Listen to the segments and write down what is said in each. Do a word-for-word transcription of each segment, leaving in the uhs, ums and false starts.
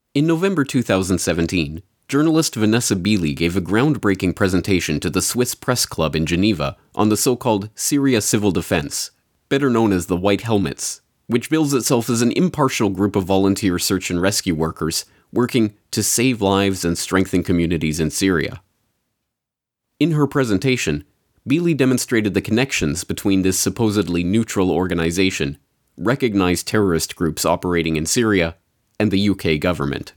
In November two thousand seventeen, journalist Vanessa Beeley gave a groundbreaking presentation to the Swiss Press Club in Geneva on the so-called Syria Civil Defense, better known as the White Helmets, which bills itself as an impartial group of volunteer search and rescue workers working to save lives and strengthen communities in Syria. In her presentation, Beeley demonstrated the connections between this supposedly neutral organization, recognized terrorist groups operating in Syria, and the U K government.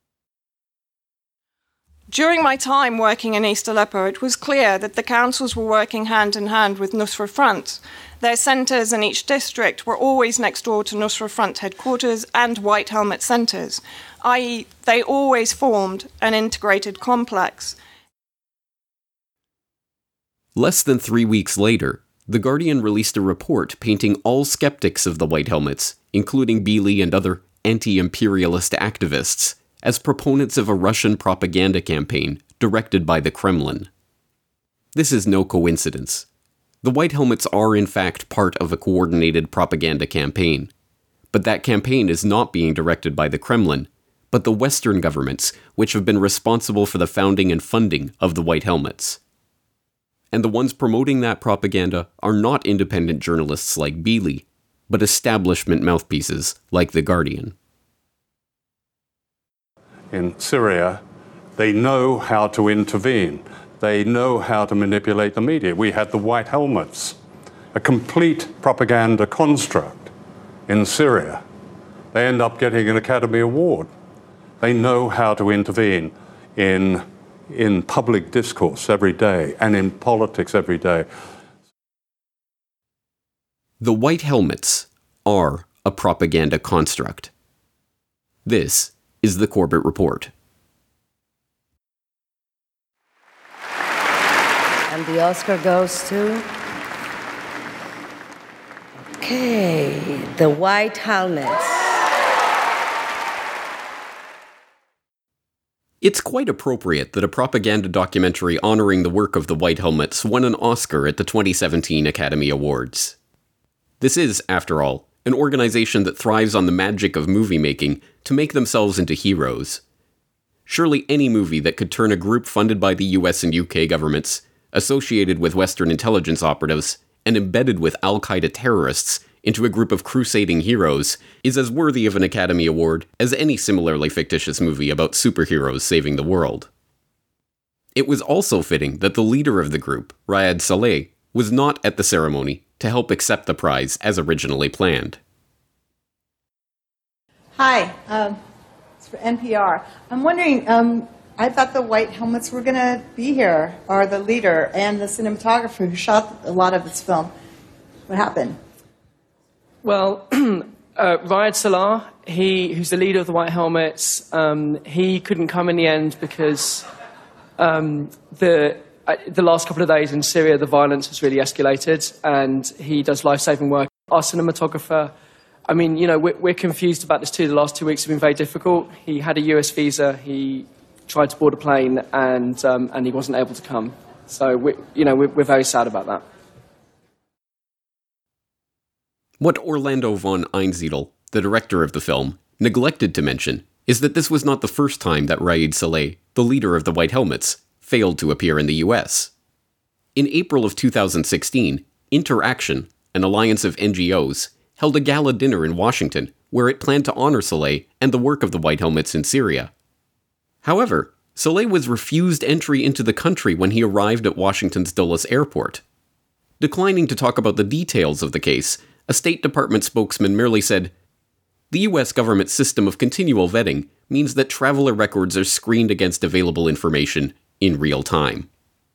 During my time working in East Aleppo, it was clear that the councils were working hand in hand with Nusra Front. Their centres in each district were always next door to Nusra Front headquarters and White Helmet centres, that is, they always formed an integrated complex. Less than three weeks later, The Guardian released a report painting all skeptics of the White Helmets, including Beeley and other anti-imperialist activists, as proponents of a Russian propaganda campaign directed by the Kremlin. This is no coincidence. The White Helmets are in fact part of a coordinated propaganda campaign, but that campaign is not being directed by the Kremlin, but the Western governments which have been responsible for the founding and funding of the White Helmets. And the ones promoting that propaganda are not independent journalists like Beeley, but establishment mouthpieces like The Guardian. In Syria, they know how to intervene. They know how to manipulate the media. We had the White Helmets, a complete propaganda construct in Syria. They end up getting an Academy Award. They know how to intervene in, in public discourse every day and in politics every day. The White Helmets are a propaganda construct. This is the Corbett Report. And the Oscar goes to... Okay, the White Helmets. It's quite appropriate that a propaganda documentary honoring the work of the White Helmets won an Oscar at the twenty seventeen Academy Awards. This is, after all, an organization that thrives on the magic of movie making to make themselves into heroes. Surely any movie that could turn a group funded by the U S and U K governments, associated with Western intelligence operatives, and embedded with Al-Qaeda terrorists into a group of crusading heroes is as worthy of an Academy Award as any similarly fictitious movie about superheroes saving the world. It was also fitting that the leader of the group, Riyad Saleh, was not at the ceremony to help accept the prize as originally planned. Hi, um, it's for N P R. I'm wondering, um, I thought the White Helmets were going to be here, or the leader and the cinematographer who shot a lot of this film. What happened? Well, uh, Riyad Saleh, he, who's the leader of the White Helmets, um, he couldn't come in the end because um, the... Uh, the last couple of days in Syria, the violence has really escalated, and he does life-saving work. Our cinematographer, I mean, you know, we're, we're confused about this too. The last two weeks have been very difficult. He had a U S visa. He tried to board a plane, and um, and he wasn't able to come. So, we, you know, we're, we're very sad about that. What Orlando von Einsiedel, the director of the film, neglected to mention is that this was not the first time that Riyad Saleh, the leader of the White Helmets, failed to appear in the U S. In April of two thousand sixteen, Interaction, an alliance of N G Os, held a gala dinner in Washington where it planned to honor Saleh and the work of the White Helmets in Syria. However, Saleh was refused entry into the country when he arrived at Washington's Dulles Airport. Declining to talk about the details of the case, a State Department spokesman merely said, "The U S government's system of continual vetting means that traveler records are screened against available information in real time."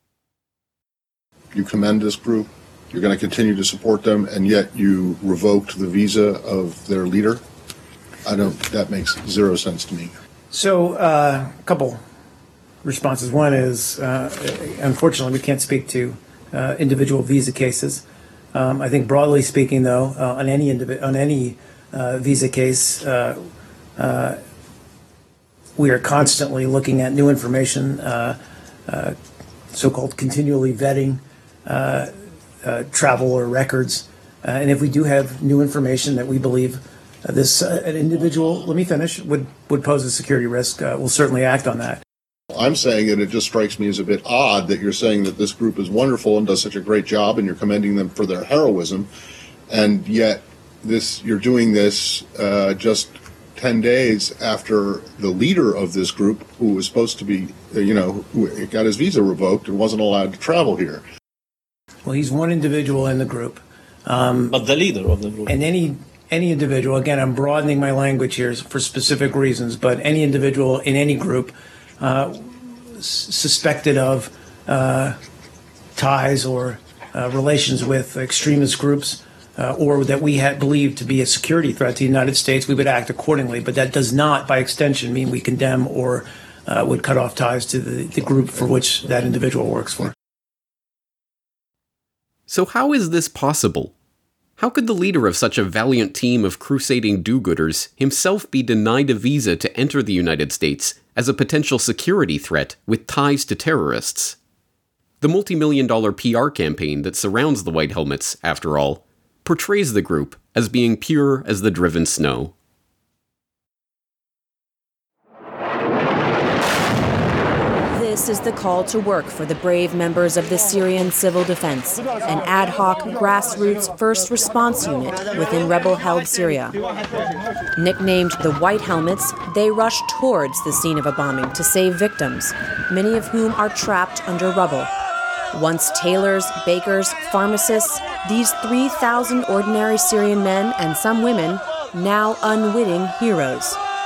You commend this group, you're going to continue to support them, and yet you revoked the visa of their leader? I don't, that makes zero sense to me. So, uh, a couple responses. One is, uh, unfortunately, we can't speak to uh, individual visa cases. Um, I think broadly speaking, though, uh, on any indivi- on any uh, visa case, uh, uh, we are constantly looking at new information, uh, uh, so-called continually vetting uh, uh, travel or records. Uh, and if we do have new information that we believe uh, this uh, an individual, let me finish, would, would pose a security risk, uh, will certainly act on that. I'm saying that it just strikes me as a bit odd that you're saying that this group is wonderful and does such a great job and you're commending them for their heroism, and yet this you're doing this uh, just ten days after the leader of this group, who was supposed to be, you know, who got his visa revoked and wasn't allowed to travel here. Well, he's one individual in the group. Um, but the leader of the group. And any any individual, again, I'm broadening my language here for specific reasons, but any individual in any group uh, s- suspected of uh, ties or uh, relations with extremist groups, Uh, or that we had believed to be a security threat to the United States, we would act accordingly. But that does not, by extension, mean we condemn or uh, would cut off ties to the, the group for which that individual works for. So how is this possible? How could the leader of such a valiant team of crusading do-gooders himself be denied a visa to enter the United States as a potential security threat with ties to terrorists? The multi-million dollar P R campaign that surrounds the White Helmets, after all, portrays the group as being pure as the driven snow. This is the call to work for the brave members of the Syrian Civil Defense, an ad hoc, grassroots first response unit within rebel-held Syria. Nicknamed the White Helmets, they rush towards the scene of a bombing to save victims, many of whom are trapped under rubble. Once tailors, bakers, pharmacists, these three thousand ordinary Syrian men and some women, now unwitting heroes.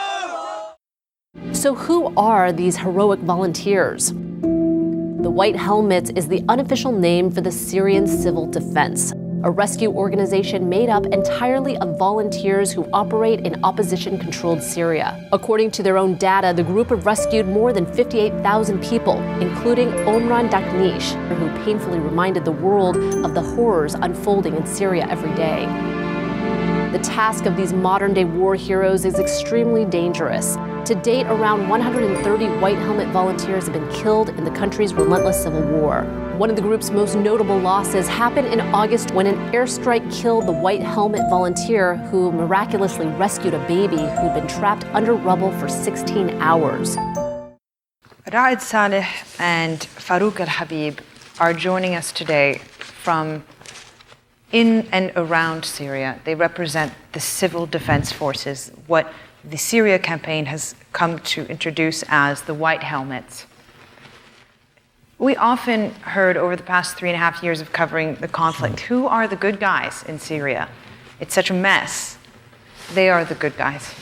So who are these heroic volunteers? The White Helmets is the unofficial name for the Syrian Civil Defense, a rescue organization made up entirely of volunteers who operate in opposition-controlled Syria. According to their own data, the group have rescued more than fifty-eight thousand people, including Omran Daknish, who painfully reminded the world of the horrors unfolding in Syria every day. The task of these modern-day war heroes is extremely dangerous. To date, around one hundred thirty White Helmet volunteers have been killed in the country's relentless civil war. One of the group's most notable losses happened in August when an airstrike killed the White Helmet volunteer who miraculously rescued a baby who'd been trapped under rubble for sixteen hours. Raed Saleh and Farouk Al-Habib are joining us today from in and around Syria. They represent the civil defense forces, what the Syria campaign has come to introduce as the White Helmets. We often heard over the past three and a half years of covering the conflict, who are the good guys in Syria? It's such a mess. They are the good guys.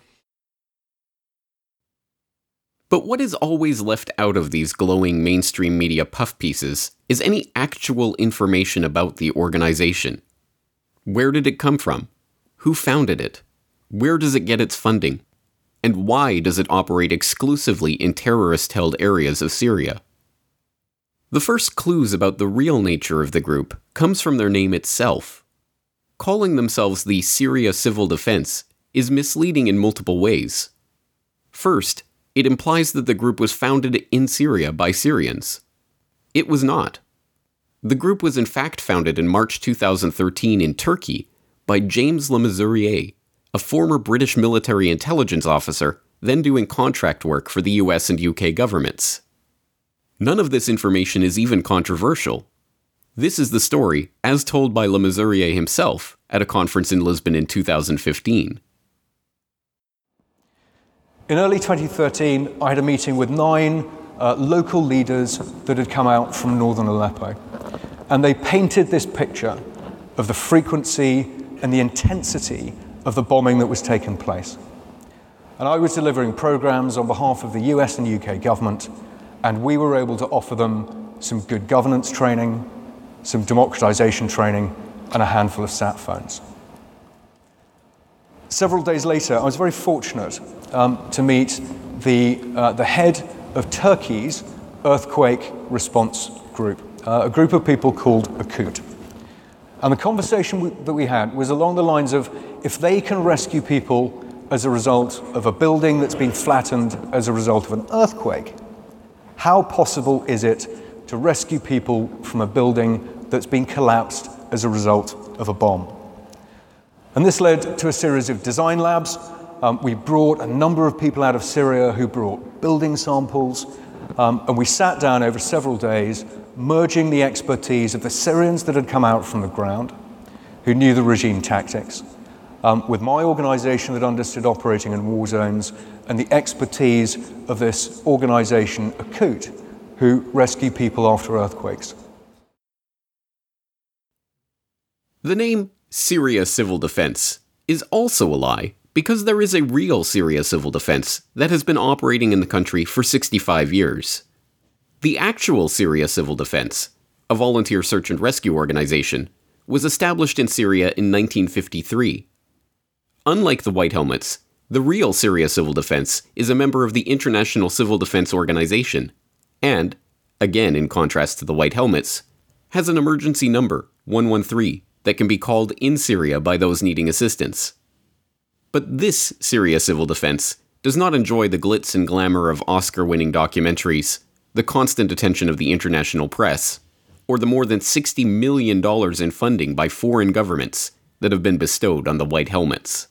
But what is always left out of these glowing mainstream media puff pieces is any actual information about the organization. Where did it come from? Who founded it? Where does it get its funding? And why does it operate exclusively in terrorist-held areas of Syria? The first clues about the real nature of the group comes from their name itself. Calling themselves the Syria Civil Defense is misleading in multiple ways. First, it implies that the group was founded in Syria by Syrians. It was not. The group was in fact founded in March two thousand thirteen in Turkey by James Le Mesurier, a former British military intelligence officer, then doing contract work for the U S and U K governments. None of this information is even controversial. This is the story, as told by Le Mesurier himself at a conference in Lisbon in two thousand fifteen. In early twenty thirteen, I had a meeting with nine uh, local leaders that had come out from northern Aleppo. And they painted this picture of the frequency and the intensity of the bombing that was taking place. And I was delivering programs on behalf of the U S and U K government, and we were able to offer them some good governance training, some democratization training, and a handful of sat phones. Several days later, I was very fortunate um, to meet the, uh, the head of Turkey's earthquake response group, uh, a group of people called Akut. And the conversation we, that we had was along the lines of, if they can rescue people as a result of a building that's been flattened as a result of an earthquake, how possible is it to rescue people from a building that's been collapsed as a result of a bomb? And this led to a series of design labs. Um, we brought a number of people out of Syria who brought building samples, um, and we sat down over several days, merging the expertise of the Syrians that had come out from the ground, who knew the regime tactics, um, with my organization that understood operating in war zones, and the expertise of this organization, Akut, who rescue people after earthquakes. The name Syria Civil Defense is also a lie, because there is a real Syria Civil Defense that has been operating in the country for sixty-five years. The actual Syria Civil Defense, a volunteer search and rescue organization, was established in Syria in nineteen fifty-three. Unlike the White Helmets, the real Syria Civil Defense is a member of the International Civil Defense Organization, and, again in contrast to the White Helmets, has an emergency number, one one three, that can be called in Syria by those needing assistance. But this Syria Civil Defense does not enjoy the glitz and glamour of Oscar-winning documentaries, the constant attention of the international press, or the more than sixty million dollars in funding by foreign governments that have been bestowed on the White Helmets.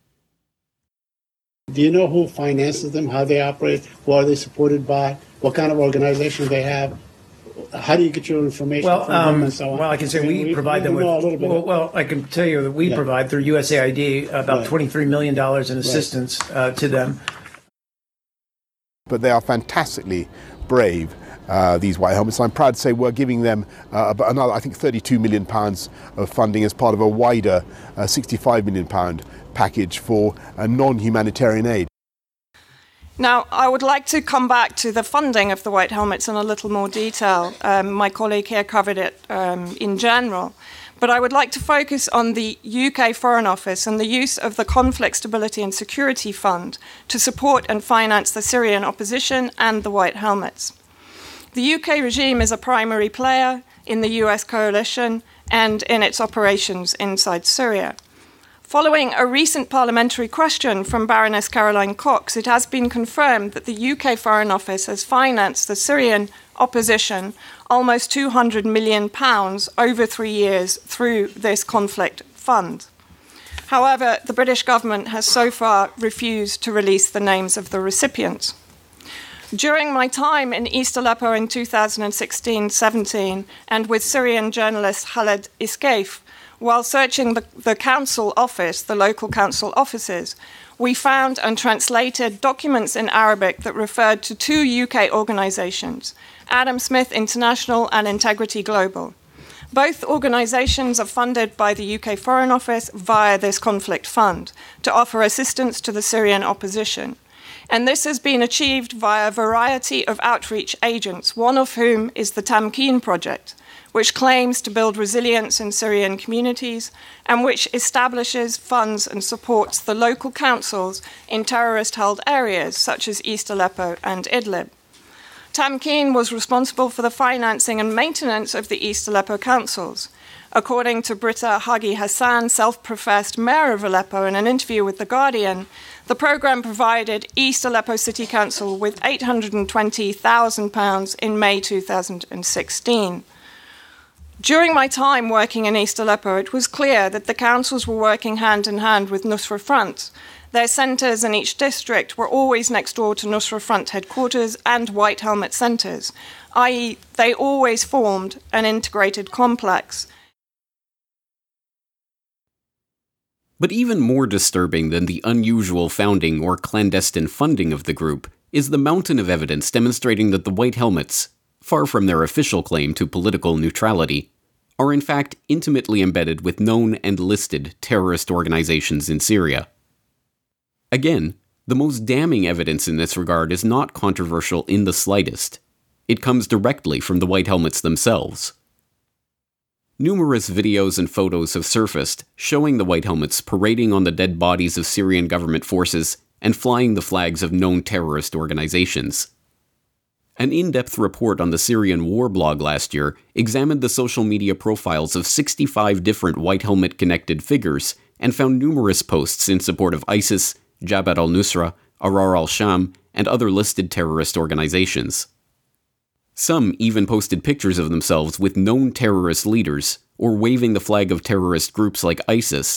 Do you know who finances them, how they operate, who are they supported by, what kind of organization they have? How do you get your information Well, from them um, and so on? well, I can say we, we provide we them with. know a little bit Well, of- well, I can tell you that we Yeah. provide through U S A I D about Right. twenty-three million dollars in assistance uh, to them. But they are fantastically brave, uh, these White Helmets. I'm proud to say we're giving them uh, about another, I think, thirty-two million pounds of funding as part of a wider uh, sixty-five million pound package for uh, non-humanitarian aid. Now, I would like to come back to the funding of the White Helmets in a little more detail. Um, my colleague here covered it um, in general. But I would like to focus on the U K Foreign Office and the use of the Conflict Stability and Security Fund to support and finance the Syrian opposition and the White Helmets. The U K regime is a primary player in the U S coalition and in its operations inside Syria. Following a recent parliamentary question from Baroness Caroline Cox, it has been confirmed that the U K Foreign Office has financed the Syrian opposition almost two hundred million pounds over three years through this conflict fund. However, the British government has so far refused to release the names of the recipients. During my time in East Aleppo in two thousand sixteen seventeen and with Syrian journalist Khaled Iskaif, while searching the, the council office, the local council offices, we found and translated documents in Arabic that referred to two U K organisations, Adam Smith International and Integrity Global. Both organisations are funded by the U K Foreign Office via this conflict fund to offer assistance to the Syrian opposition. And this has been achieved via a variety of outreach agents, one of whom is the Tamkeen Project, which claims to build resilience in Syrian communities and which establishes, funds and supports the local councils in terrorist-held areas such as East Aleppo and Idlib. Tamkeen was responsible for the financing and maintenance of the East Aleppo councils. According to Britta Hagi Hassan, self-professed mayor of Aleppo, in an interview with The Guardian, the programme provided East Aleppo City Council with eight hundred twenty thousand pounds in May two thousand sixteen. During my time working in East Aleppo, it was clear that the councils were working hand in hand with Nusra Front. Their centres in each district were always next door to Nusra Front headquarters and White Helmet centres, that is, they always formed an integrated complex. But even more disturbing than the unusual founding or clandestine funding of the group is the mountain of evidence demonstrating that the White Helmets, far from their official claim to political neutrality, are in fact intimately embedded with known and listed terrorist organizations in Syria. Again, the most damning evidence in this regard is not controversial in the slightest. It comes directly from the White Helmets themselves. Numerous videos and photos have surfaced showing the White Helmets parading on the dead bodies of Syrian government forces and flying the flags of known terrorist organizations. An in-depth report on the Syrian War blog last year examined the social media profiles of sixty-five different White Helmet-connected figures and found numerous posts in support of ISIS, Jabhat al-Nusra, Ahrar al-Sham, and other listed terrorist organizations. Some even posted pictures of themselves with known terrorist leaders or waving the flag of terrorist groups like ISIS,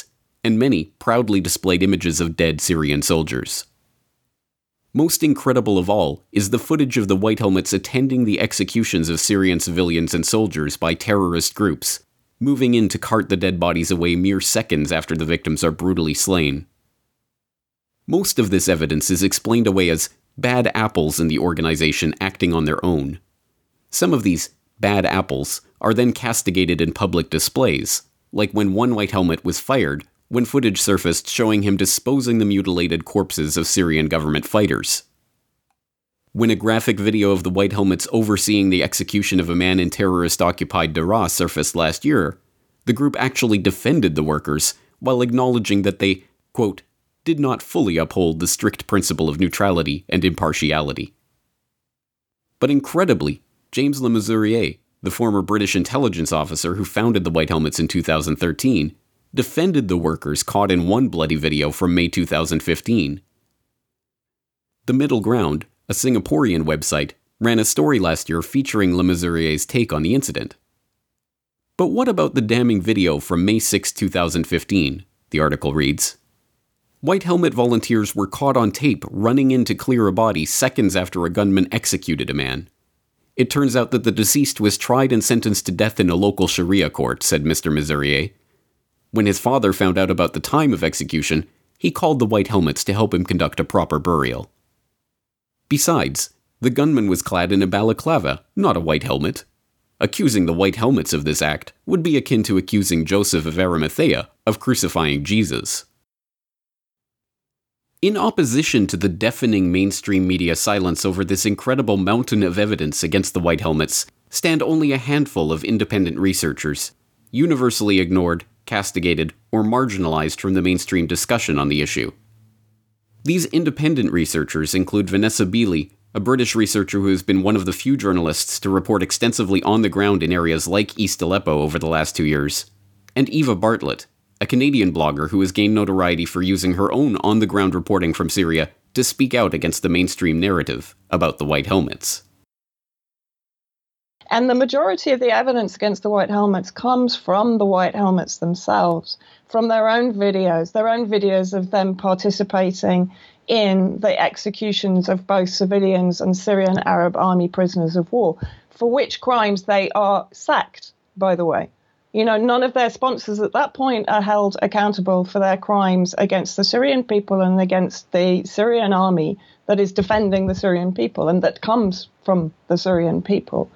and many proudly displayed images of dead Syrian soldiers. Most incredible of all is the footage of the White Helmets attending the executions of Syrian civilians and soldiers by terrorist groups, moving in to cart the dead bodies away mere seconds after the victims are brutally slain. Most of this evidence is explained away as bad apples in the organization acting on their own. Some of these bad apples are then castigated in public displays, like when one White Helmet was fired when footage surfaced showing him disposing the mutilated corpses of Syrian government fighters. When a graphic video of the White Helmets overseeing the execution of a man in terrorist-occupied Daraa surfaced last year, the group actually defended the workers while acknowledging that they, quote, did not fully uphold the strict principle of neutrality and impartiality. But incredibly, James Le Mesurier, the former British intelligence officer who founded the White Helmets in two thousand thirteen, defended the workers caught in one bloody video from May two thousand fifteen. The Middle Ground, a Singaporean website, ran a story last year featuring Le Mesurier's take on the incident. But what about the damning video from May sixth, two thousand fifteen? The article reads, White Helmet volunteers were caught on tape running in to clear a body seconds after a gunman executed a man. It turns out that the deceased was tried and sentenced to death in a local Sharia court, said Mister Mesurier. When his father found out about the time of execution, he called the White Helmets to help him conduct a proper burial. Besides, the gunman was clad in a balaclava, not a white helmet. Accusing the White Helmets of this act would be akin to accusing Joseph of Arimathea of crucifying Jesus. In opposition to the deafening mainstream media silence over this incredible mountain of evidence against the White Helmets stand only a handful of independent researchers, universally ignored, castigated, or marginalized from the mainstream discussion on the issue. These independent researchers include Vanessa Beeley, a British researcher who has been one of the few journalists to report extensively on the ground in areas like East Aleppo over the last two years, and Eva Bartlett, a Canadian blogger who has gained notoriety for using her own on-the-ground reporting from Syria to speak out against the mainstream narrative about the White Helmets. And the majority of the evidence against the White Helmets comes from the White Helmets themselves, from their own videos, their own videos of them participating in the executions of both civilians and Syrian Arab army prisoners of war, for which crimes they are sacked, by the way. You know, none of their sponsors at that point are held accountable for their crimes against the Syrian people and against the Syrian army that is defending the Syrian people and that comes from the Syrian people.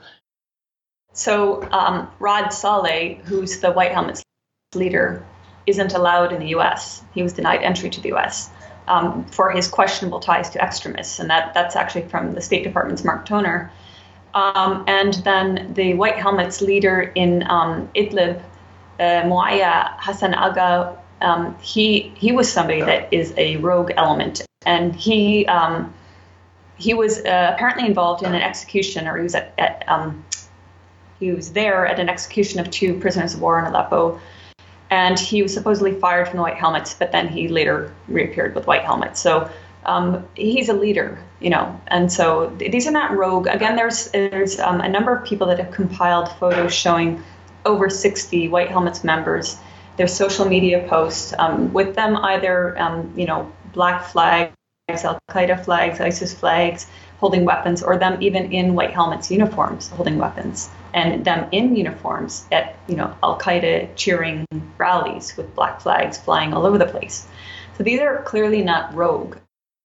So um, Rod Saleh, who's the White Helmets leader, isn't allowed in the U S. He was denied entry to the U S um, for his questionable ties to extremists. And that, that's actually from the State Department's Mark Toner. Um, and then the White Helmets leader in um, Idlib, uh, Muaya Hassan Aga, um, he he was somebody that is a rogue element. And he um, he was uh, apparently involved in an execution, or he was at, at um, he was there at an execution of two prisoners of war in Aleppo. And he was supposedly fired from the White Helmets, but then he later reappeared with White Helmets. So um, he's a leader, you know, and so th- these are not rogue. Again, there's there's um, a number of people that have compiled photos showing over sixty White Helmets members, their social media posts um, with them either, um, you know, black flags, Al-Qaeda flags, ISIS flags, holding weapons, or them even in White Helmets uniforms holding weapons, and them in uniforms at, you know, Al-Qaeda cheering rallies with black flags flying all over the place. So these are clearly not rogue.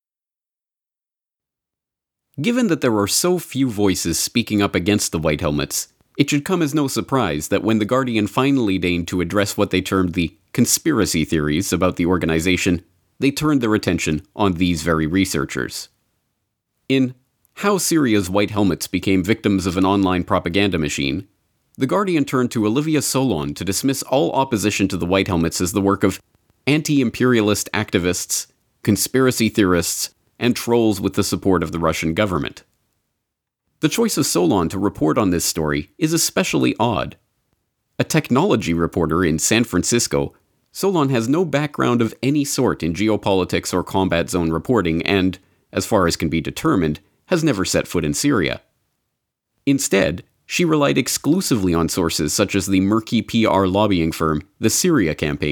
Given that there are so few voices speaking up against the White Helmets, it should come as no surprise that when The Guardian finally deigned to address what they termed the conspiracy theories about the organization, they turned their attention on these very researchers. In How Syria's White Helmets Became Victims of an Online Propaganda Machine, The Guardian turned to Olivia Solon to dismiss all opposition to the White Helmets as the work of anti-imperialist activists, conspiracy theorists, and trolls with the support of the Russian government. The choice of Solon to report on this story is especially odd. A technology reporter in San Francisco, Solon has no background of any sort in geopolitics or combat zone reporting and, as far as can be determined, has never set foot in Syria. Instead, she relied exclusively on sources such as the murky P R lobbying firm, the Syria Campaign,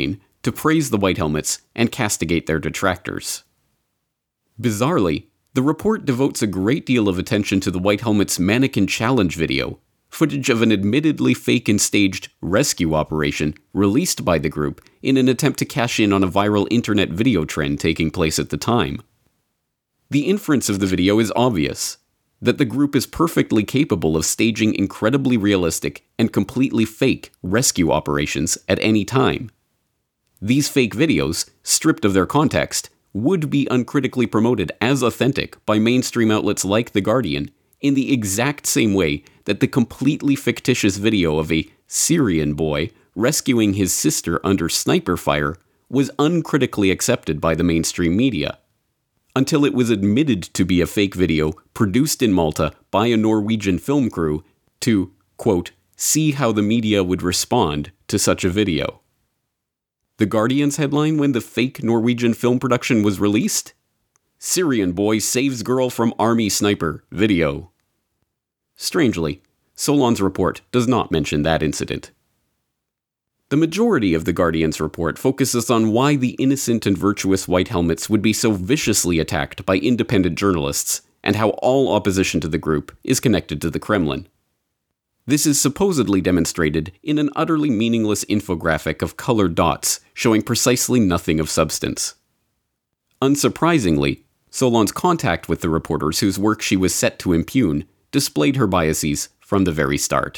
to praise the White Helmets and castigate their detractors. Bizarrely, the report devotes a great deal of attention to the White Helmets' mannequin challenge video, footage of an admittedly fake and staged rescue operation released by the group in an attempt to cash in on a viral internet video trend taking place at the time. The inference of the video is obvious, that the group is perfectly capable of staging incredibly realistic and completely fake rescue operations at any time. These fake videos, stripped of their context, would be uncritically promoted as authentic by mainstream outlets like The Guardian in the exact same way that the completely fictitious video of a Syrian boy rescuing his sister under sniper fire was uncritically accepted by the mainstream media, until it was admitted to be a fake video produced in Malta by a Norwegian film crew to, quote, see how the media would respond to such a video. The Guardian's headline when the fake Norwegian film production was released? Syrian boy saves girl from army sniper video. Strangely, Solon's report does not mention that incident. The majority of The Guardian's report focuses on why the innocent and virtuous White Helmets would be so viciously attacked by independent journalists, and how all opposition to the group is connected to the Kremlin. This is supposedly demonstrated in an utterly meaningless infographic of colored dots showing precisely nothing of substance. Unsurprisingly, Solon's contact with the reporters whose work she was set to impugn displayed her biases from the very start.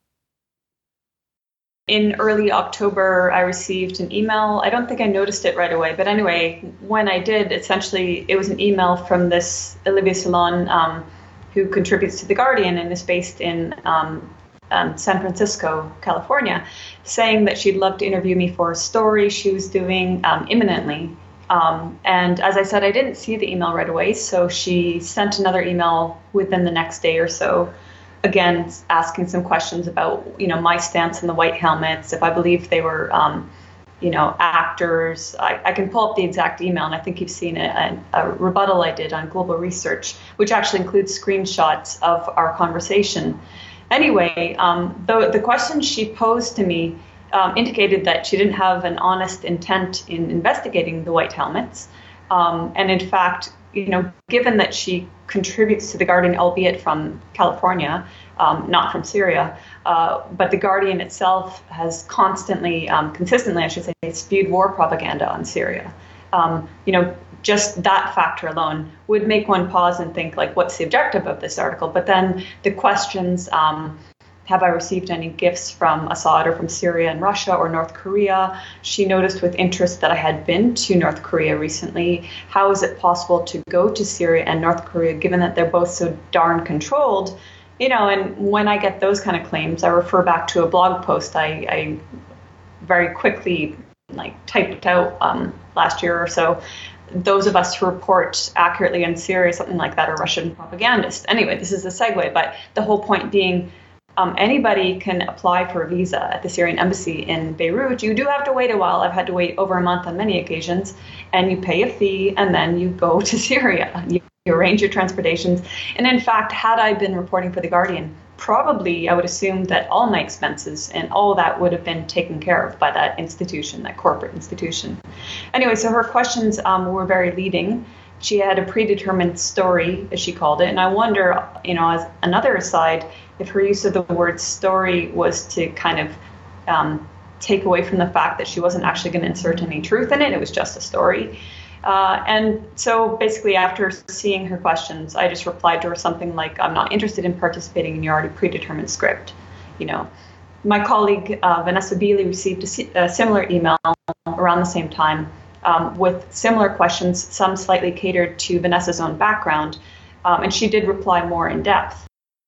In early October, I received an email. I don't think I noticed it right away, but anyway, when I did, essentially, it was an email from this Olivia Solon, um, who contributes to The Guardian and is based in um, um, San Francisco, California, saying that she'd love to interview me for a story she was doing um, imminently. Um, and as I said, I didn't see the email right away, so she sent another email within the next day or so, again, asking some questions about, you know, my stance on the White Helmets, if I believe they were, um, you know, actors. I, I can pull up the exact email, and I think you've seen it, a, a rebuttal I did on Global Research, which actually includes screenshots of our conversation. Anyway, um, the, the questions she posed to me um, indicated that she didn't have an honest intent in investigating the White Helmets. Um, and in fact, you know, given that she contributes to The Guardian, albeit from California, um, not from Syria, uh, but The Guardian itself has constantly, um, consistently, I should say, spewed war propaganda on Syria. Um, you know, just that factor alone would make one pause and think, like, what's the objective of this article? But then the questions, um, have I received any gifts from Assad or from Syria and Russia or North Korea? She noticed with interest that I had been to North Korea recently. How is it possible to go to Syria and North Korea, given that they're both so darn controlled? You know, and when I get those kind of claims, I refer back to a blog post I, I very quickly like typed out um, last year or so. Those of us who report accurately on Syria, something like that, are Russian propagandists. Anyway, this is a segue, but the whole point being, Um, anybody can apply for a visa at the Syrian embassy in Beirut. You do have to wait a while. I've had to wait over a month on many occasions. And you pay a fee, and then you go to Syria. You, you arrange your transportations. And in fact, had I been reporting for The Guardian, probably I would assume that all my expenses and all that would have been taken care of by that institution, that corporate institution. Anyway, so her questions um, were very leading. She had a predetermined story, as she called it. And I wonder, you know, as another aside, if her use of the word story was to kind of um, take away from the fact that she wasn't actually going to insert any truth in it. It was just a story. Uh, and so basically after seeing her questions, I just replied to her something like, I'm not interested in participating in your already predetermined script. You know, my colleague uh, Vanessa Beeley received a, a similar email around the same time um, with similar questions, some slightly catered to Vanessa's own background. Um, and she did reply more in depth.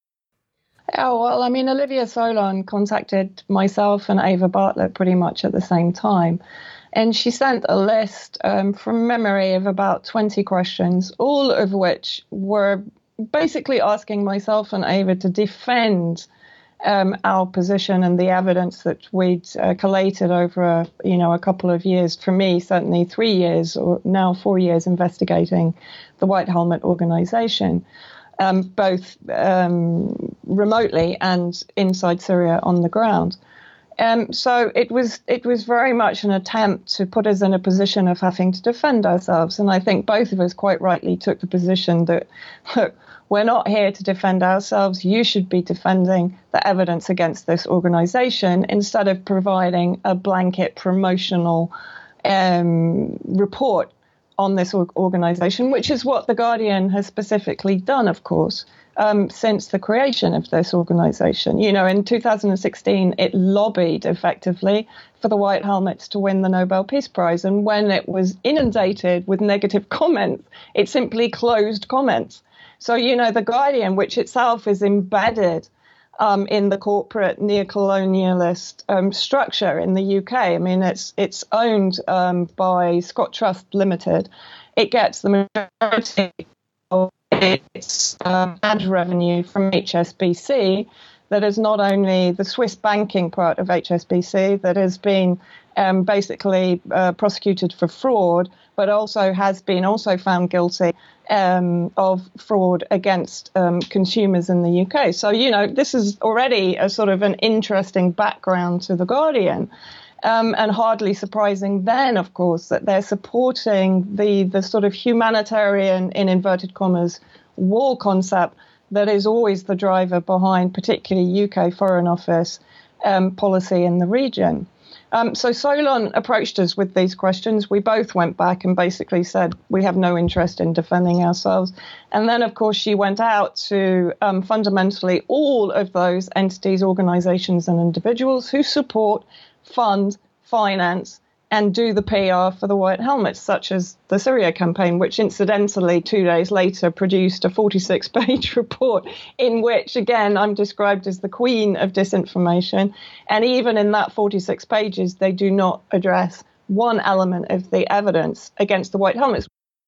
Oh, well, I mean, Olivia Solon contacted myself and Ava Bartlett pretty much at the same time. And she sent a list um, from memory of about twenty questions, all of which were basically asking myself and Ava to defend um, our position and the evidence that we'd uh, collated over, a, you know, a couple of years. For me, certainly three years or now four years investigating the White Helmet organization. Um, both um, remotely and inside Syria on the ground. Um, so it was it was very much an attempt to put us in a position of having to defend ourselves. And I think both of us quite rightly took the position that, look, we're not here to defend ourselves. You should be defending the evidence against this organization instead of providing a blanket promotional um, report on this organization, which is what The Guardian has specifically done, of course, um, since the creation of this organization. You know, in two thousand sixteen, it lobbied effectively for the White Helmets to win the Nobel Peace Prize. And when it was inundated with negative comments, it simply closed comments. So, you know, The Guardian, which itself is embedded um, in the corporate neocolonialist um, structure in the U K. I mean, it's it's owned um, by Scott Trust Limited. It gets the majority of its um, ad revenue from H S B C. That is not only the Swiss banking part of H S B C that has been um, basically uh, prosecuted for fraud, but also has been also found guilty um, of fraud against um, consumers in the U K. So, you know, this is already a sort of an interesting background to The Guardian. Um, and hardly surprising then, of course, that they're supporting the, the sort of humanitarian, in inverted commas, war concept that is always the driver behind particularly U K Foreign Office um, policy in the region. Um, so Solon approached us with these questions. We both went back and basically said we have no interest in defending ourselves. And then, of course, she went out to um, fundamentally all of those entities, organizations and individuals who support, fund, finance, and do the P R for the White Helmets, such as the Syria campaign, which incidentally two days later produced a forty-six page report in which, again, I'm described as the queen of disinformation. And even in that forty-six pages, they do not address one element of the evidence against the White Helmets.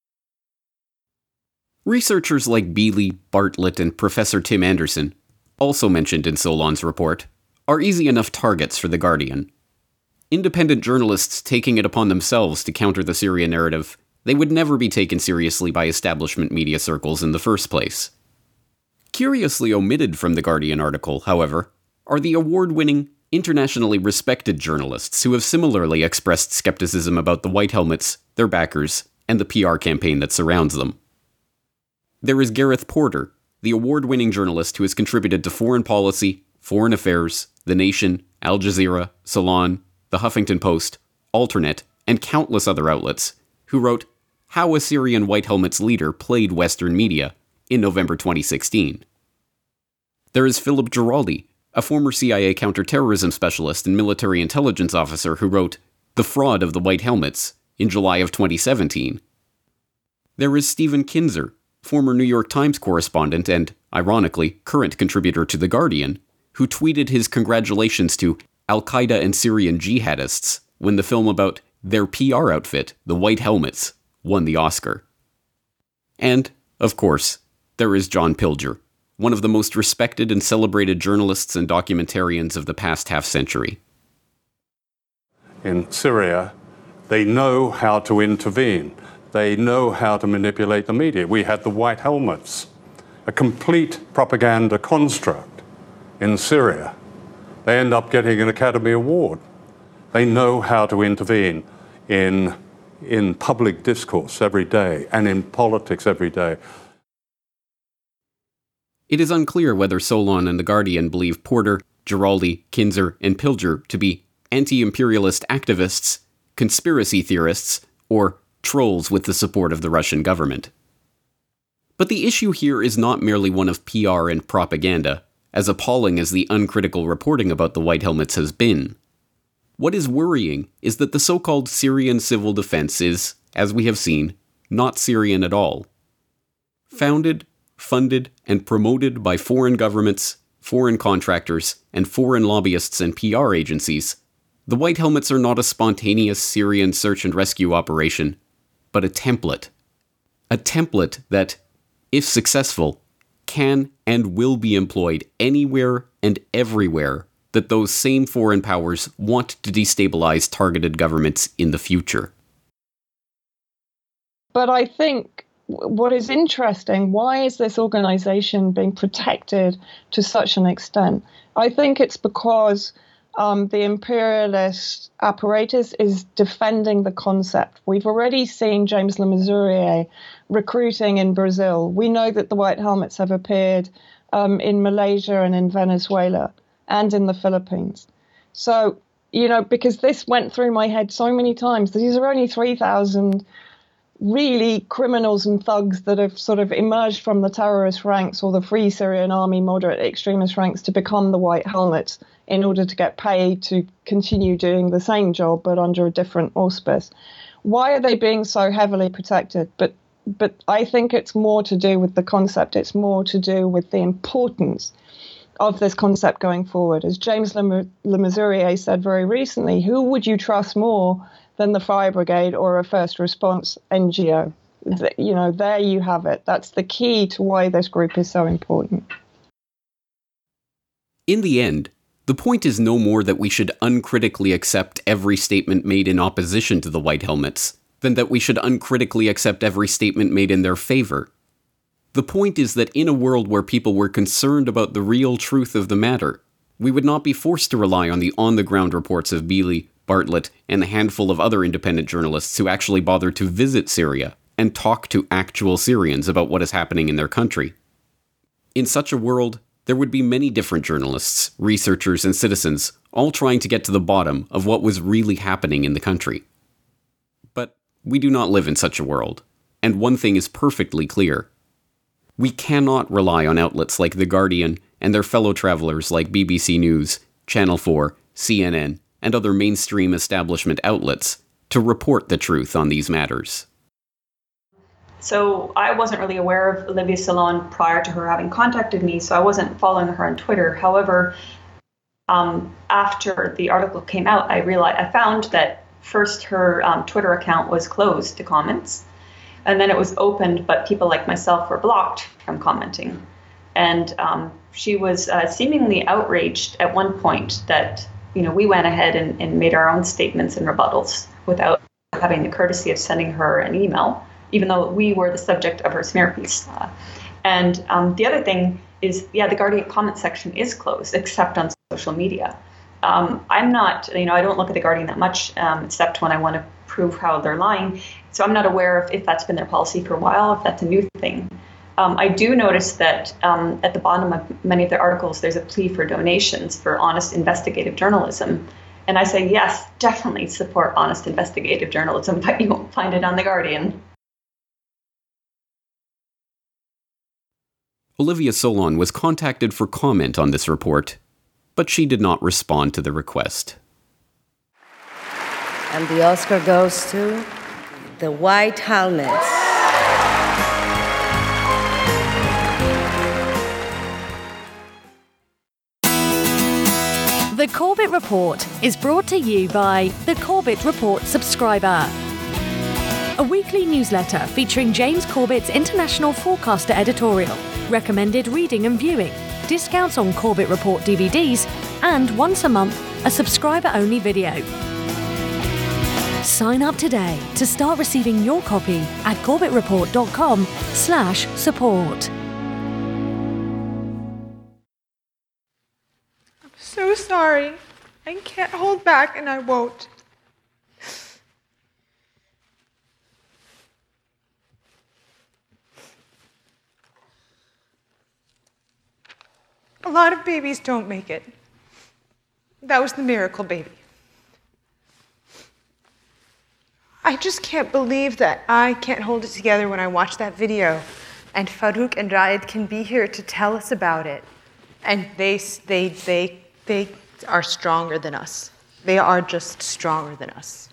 Researchers like Bealey, Bartlett, and Professor Tim Anderson, also mentioned in Solon's report, are easy enough targets for The Guardian. Independent journalists taking it upon themselves to counter the Syria narrative, they would never be taken seriously by establishment media circles in the first place. Curiously omitted from the Guardian article, however, are the award-winning, internationally respected journalists who have similarly expressed skepticism about the White Helmets, their backers, and the P R campaign that surrounds them. There is Gareth Porter, the award-winning journalist who has contributed to Foreign Policy, Foreign Affairs, The Nation, Al Jazeera, Salon, The Huffington Post, Alternate, and countless other outlets, who wrote How a Syrian White Helmets Leader Played Western Media in November twenty sixteen. There is Philip Giraldi, a former C I A counterterrorism specialist and military intelligence officer who wrote The Fraud of the White Helmets in July of twenty seventeen. There is Stephen Kinzer, former New York Times correspondent and, ironically, current contributor to The Guardian, who tweeted his congratulations to Al-Qaeda and Syrian jihadists when the film about their P R outfit, the White Helmets, won the Oscar. And, of course, there is John Pilger, one of the most respected and celebrated journalists and documentarians of the past half-century. In Syria, they know how to intervene. They know how to manipulate the media. We had the White Helmets, a complete propaganda construct in Syria. They end up getting an Academy Award. They know how to intervene in, in public discourse every day and in politics every day. It is unclear whether Solon and The Guardian believe Porter, Giraldi, Kinzer, and Pilger to be anti-imperialist activists, conspiracy theorists, or trolls with the support of the Russian government. But the issue here is not merely one of P R and propaganda, as appalling as the uncritical reporting about the White Helmets has been. What is worrying is that the so-called Syrian civil defense is, as we have seen, not Syrian at all. Founded, funded, and promoted by foreign governments, foreign contractors, and foreign lobbyists and P R agencies, the White Helmets are not a spontaneous Syrian search and rescue operation, but a template. A template that, if successful, can and will be employed anywhere and everywhere that those same foreign powers want to destabilize targeted governments in the future. But I think what is interesting, why is this organization being protected to such an extent? I think it's because um, the imperialist apparatus is defending the concept. We've already seen James Le Mesurier recruiting in Brazil. We know that the White Helmets have appeared um, in Malaysia and in Venezuela and in the Philippines. So, you know, because this went through my head so many times, these are only three thousand really criminals and thugs that have sort of emerged from the terrorist ranks or the Free Syrian Army moderate extremist ranks to become the White Helmets in order to get paid to continue doing the same job but under a different auspice. Why are they being so heavily protected? But but I think it's more to do with the concept. It's more to do with the importance of this concept going forward. As James Le, Le Mesurier said very recently, who would you trust more than the fire brigade or a first response N G O? You know, there you have it. That's the key to why this group is so important. In the end, the point is no more that we should uncritically accept every statement made in opposition to the White Helmets than that we should uncritically accept every statement made in their favor. The point is that in a world where people were concerned about the real truth of the matter, we would not be forced to rely on the on-the-ground reports of Beeley, Bartlett, and the handful of other independent journalists who actually bothered to visit Syria and talk to actual Syrians about what is happening in their country. In such a world, there would be many different journalists, researchers, and citizens all trying to get to the bottom of what was really happening in the country. But we do not live in such a world, and one thing is perfectly clear. We cannot rely on outlets like The Guardian and their fellow travelers like B B C News, Channel four, C N N, and other mainstream establishment outlets to report the truth on these matters. So I wasn't really aware of Olivia Salon prior to her having contacted me, so I wasn't following her on Twitter. However, um, after the article came out, I realized I found that first her um, Twitter account was closed to comments, and then it was opened, but people like myself were blocked from commenting. And um, she was uh, seemingly outraged at one point that, you know, we went ahead and, and made our own statements and rebuttals without having the courtesy of sending her an email, even though we were the subject of her smear piece. Uh, and um, the other thing is, yeah, the Guardian comment section is closed, except on social media. Um, I'm not, you know, I don't look at the Guardian that much, um, except when I want to prove how they're lying. So I'm not aware of if that's been their policy for a while, if that's a new thing. Um, I do notice that um, at the bottom of many of their articles, there's a plea for donations for honest investigative journalism. And I say, yes, definitely support honest investigative journalism, but you won't find it on The Guardian. Olivia Solon was contacted for comment on this report, but she did not respond to the request. And the Oscar goes to the White Helmets. The Corbett Report is brought to you by the Corbett Report subscriber, a weekly newsletter featuring James Corbett's International Forecaster editorial, recommended reading and viewing, discounts on Corbett Report D V Ds, and once a month, a subscriber-only video. Sign up today to start receiving your copy at corbettreport.com slash support. So sorry. I can't hold back, and I won't. A lot of babies don't make it. That was the miracle baby. I just can't believe that I can't hold it together when I watch that video. And Farouk and Raed can be here to tell us about it. And they, they, they, they are stronger than us. They are just stronger than us.